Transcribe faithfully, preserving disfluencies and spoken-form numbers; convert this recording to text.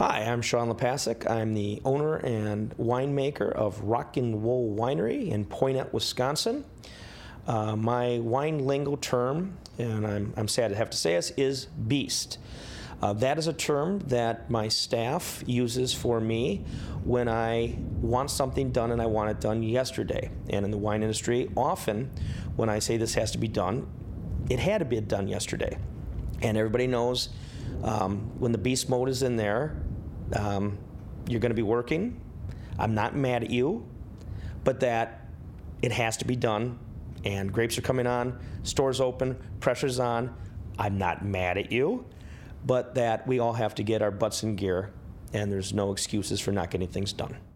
Hi, I'm Sean Lepasic. I'm the owner and winemaker of Rock and Wool Winery in Poynette, Wisconsin. Uh, my wine lingo term, and I'm, I'm sad to have to say this, is beast. Uh, that is a term that my staff uses for me when I want something done and I want it done yesterday. And in the wine industry, often when I say this has to be done, it had to be done yesterday. And everybody knows um, when the beast mode is in there, um, you're going to be working. I'm not mad at you, but that it has to be done. And grapes are coming on, stores open, pressure's on. I'm not mad at you, but that we all have to get our butts in gear, and there's no excuses for not getting things done.